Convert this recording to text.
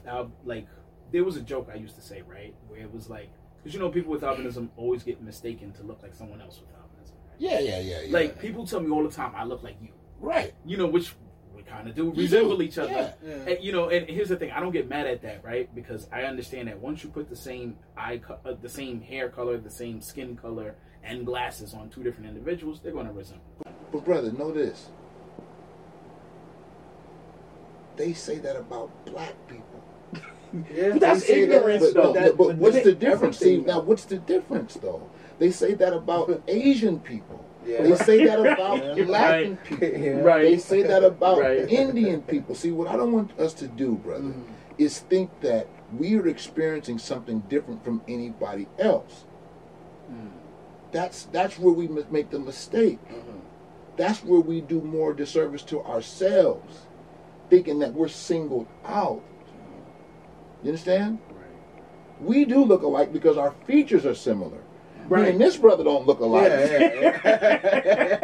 like there was a joke I used to say, right, where it was like, because people with albinism always get mistaken to look like someone else with albinism. Right? Yeah. Like people tell me all the time, I look like you. Right. Which we kind of do resemble each other. Yeah. And, and here's the thing, I don't get mad at that, right? Because I understand that once you put the same the same hair color, the same skin color, and glasses on two different individuals, they're going to resemble. But brother, know this. They say that about black people. Yeah, that's ignorance, though. But what's the difference? See, now what's the difference, though? They say that about Asian people. Yeah. They say that about Latin people. Yeah. They say that about Indian people. See, what I don't want us to do, brother, is think that we are experiencing something different from anybody else. That's where we make the mistake. That's where we do more disservice to ourselves, thinking that we're singled out. You understand? Right. We do look alike because our features are similar. Right. Me and this brother don't look alike. Yeah.